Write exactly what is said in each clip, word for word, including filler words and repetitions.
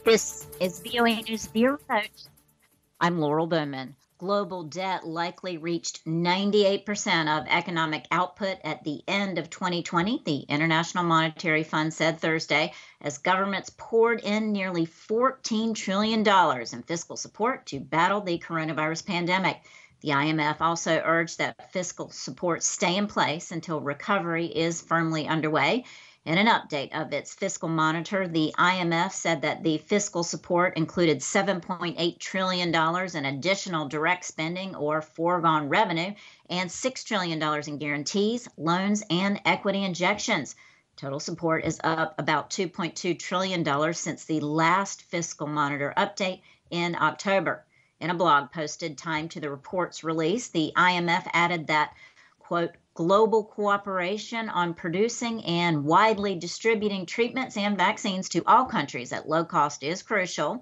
This is V O A News Bureau. I'm Laurel Bowman. Global debt likely reached ninety-eight percent of economic output at the end of twenty twenty, the International Monetary Fund said Thursday, as governments poured in nearly fourteen trillion dollars in fiscal support to battle the coronavirus pandemic. The I M F also urged that fiscal support stay in place until recovery is firmly underway. In an update of its fiscal monitor, the I M F said that the fiscal support included seven point eight trillion dollars in additional direct spending or foregone revenue and six trillion dollars in guarantees, loans, and equity injections. Total support is up about two point two trillion dollars since the last fiscal monitor update in October. In a blog posted timed to the report's release, the I M F added that, quote, global cooperation on producing and widely distributing treatments and vaccines to all countries at low cost is crucial.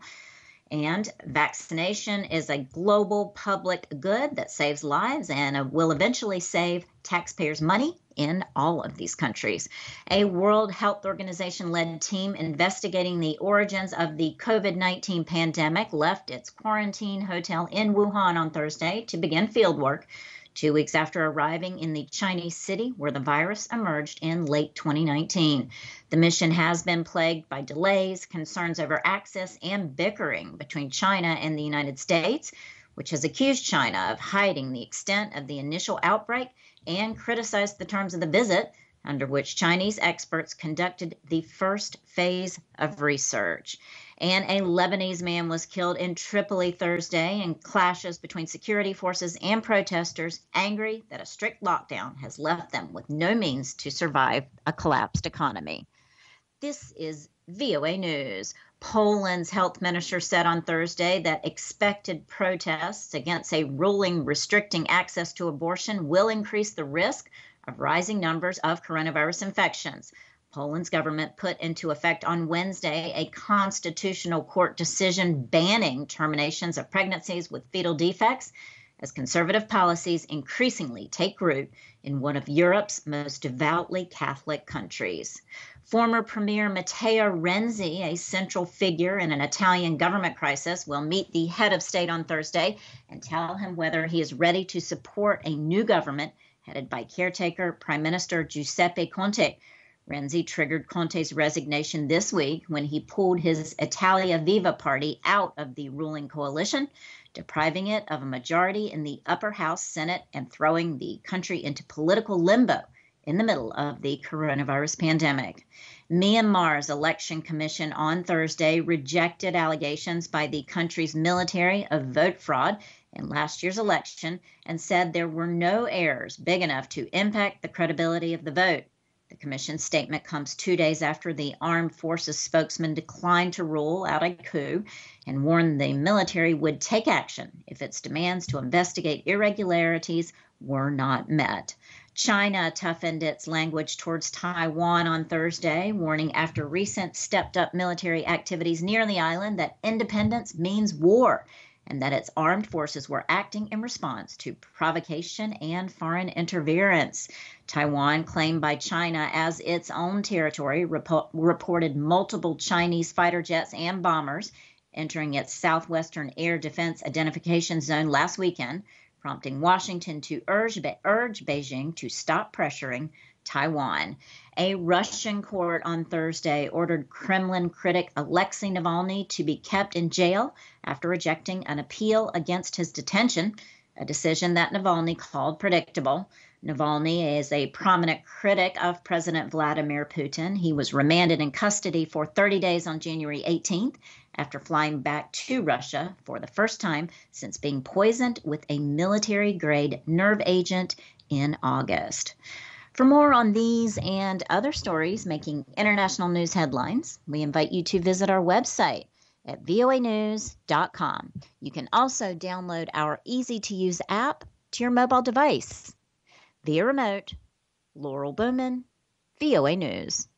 And vaccination is a global public good that saves lives and will eventually save taxpayers' money in all of these countries. A World Health Organization-led team investigating the origins of the COVID nineteen pandemic left its quarantine hotel in Wuhan on Thursday to begin fieldwork, two weeks after arriving in the Chinese city where the virus emerged in late twenty nineteen. The mission has been plagued by delays, concerns over access, and bickering between China and the United States, which has accused China of hiding the extent of the initial outbreak and criticized the terms of the visit, under which Chinese experts conducted the first phase of research. And a Lebanese man was killed in Tripoli Thursday in clashes between security forces and protesters, angry that a strict lockdown has left them with no means to survive a collapsed economy. This is V O A News. Poland's health minister said on Thursday that expected protests against a ruling restricting access to abortion will increase the risk of rising numbers of coronavirus infections. Poland's government put into effect on Wednesday a constitutional court decision banning terminations of pregnancies with fetal defects as conservative policies increasingly take root in one of Europe's most devoutly Catholic countries. Former Premier Matteo Renzi, a central figure in an Italian government crisis, will meet the head of state on Thursday and tell him whether he is ready to support a new government headed by caretaker Prime Minister Giuseppe Conte. Renzi triggered Conte's resignation this week when he pulled his Italia Viva party out of the ruling coalition, depriving it of a majority in the upper house Senate and throwing the country into political limbo in the middle of the coronavirus pandemic. Myanmar's election commission on Thursday rejected allegations by the country's military of vote fraud in last year's election and said there were no errors big enough to impact the credibility of the vote. The commission's statement comes two days after the armed forces spokesman declined to rule out a coup and warned the military would take action if its demands to investigate irregularities were not met. China toughened its language towards Taiwan on Thursday, warning after recent stepped-up military activities near the island that independence means war and that its armed forces were acting in response to provocation and foreign interference. Taiwan, claimed by China as its own territory, rep- reported multiple Chinese fighter jets and bombers entering its southwestern air defense identification zone last weekend, prompting Washington to urge, Be- urge Beijing to stop pressuring Taiwan. A Russian court on Thursday ordered Kremlin critic Alexei Navalny to be kept in jail after rejecting an appeal against his detention, a decision that Navalny called predictable. Navalny is a prominent critic of President Vladimir Putin. He was remanded in custody for thirty days on January eighteenth after flying back to Russia for the first time since being poisoned with a military-grade nerve agent in August. For more on these and other stories making international news headlines, we invite you to visit our website at V O A news dot com. You can also download our easy-to-use app to your mobile device. Via remote, Laurel Bowman, V O A News.